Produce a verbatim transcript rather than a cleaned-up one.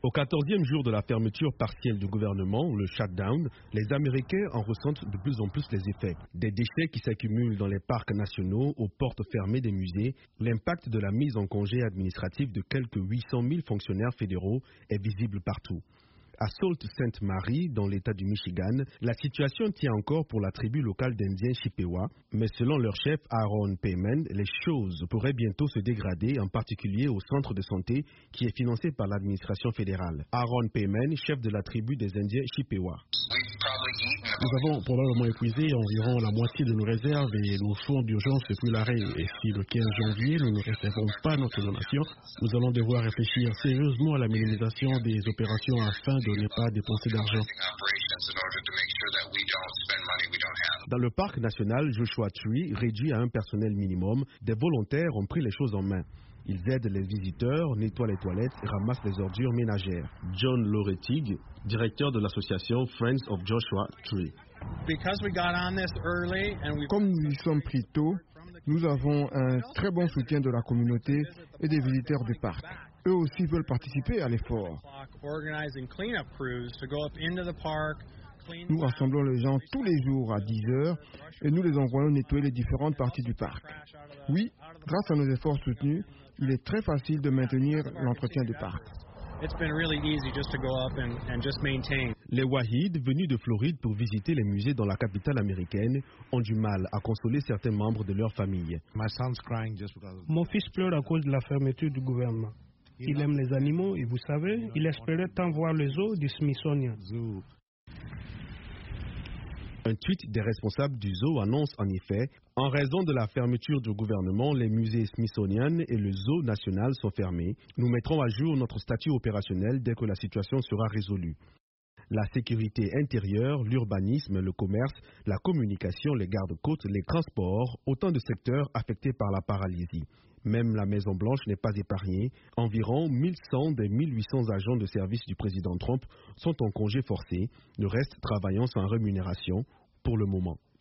Au quatorzième jour de la fermeture partielle du gouvernement, le shutdown, les Américains en ressentent de plus en plus les effets. Des déchets qui s'accumulent dans les parcs nationaux, aux portes fermées des musées, l'impact de la mise en congé administratif de quelques huit cent mille fonctionnaires fédéraux est visible partout. À Sault Ste. Marie, dans l'État du Michigan, la situation tient encore pour la tribu locale d'Indiens Chippewa, mais selon leur chef Aaron Payman, les choses pourraient bientôt se dégrader, en particulier au centre de santé qui est financé par l'administration fédérale. Aaron Payman, chef de la tribu des Indiens Chippewa. Nous avons probablement épuisé environ la moitié de nos réserves et nos fonds d'urgence depuis l'arrêt. Et si le quinze janvier, nous ne réservons pas notre donation, nous allons devoir réfléchir sérieusement à la minimisation des opérations afin de ne pas dépenser d'argent. Dans le parc national Joshua Tree, réduit à un personnel minimum, des volontaires ont pris les choses en main. Ils aident les visiteurs, nettoient les toilettes et ramassent les ordures ménagères. John Loretig, directeur de l'association Friends of Joshua Tree. Comme nous y sommes pris tôt, nous avons un très bon soutien de la communauté et des visiteurs du parc. Eux aussi veulent participer à l'effort. Nous rassemblons les gens tous les jours à dix heures et nous les envoyons nettoyer les différentes parties du parc. Oui, grâce à nos efforts soutenus, il est très facile de maintenir l'entretien du parc. Les Wahid, venus de Floride pour visiter les musées dans la capitale américaine, ont du mal à consoler certains membres de leur famille. Mon fils pleure à cause de la fermeture du gouvernement. Il aime les animaux et vous savez, il espérait tant voir le zoo du Smithsonian. Un tweet des responsables du zoo annonce en effet, en raison de la fermeture du gouvernement, les musées Smithsonian et le zoo national sont fermés. Nous mettrons à jour notre statut opérationnel dès que la situation sera résolue. La sécurité intérieure, l'urbanisme, le commerce, la communication, les gardes-côtes, les transports, autant de secteurs affectés par la paralysie. Même la Maison-Blanche n'est pas épargnée. Environ mille cent des mille huit cents agents de service du président Trump sont en congé forcé, le reste travaillant sans rémunération pour le moment.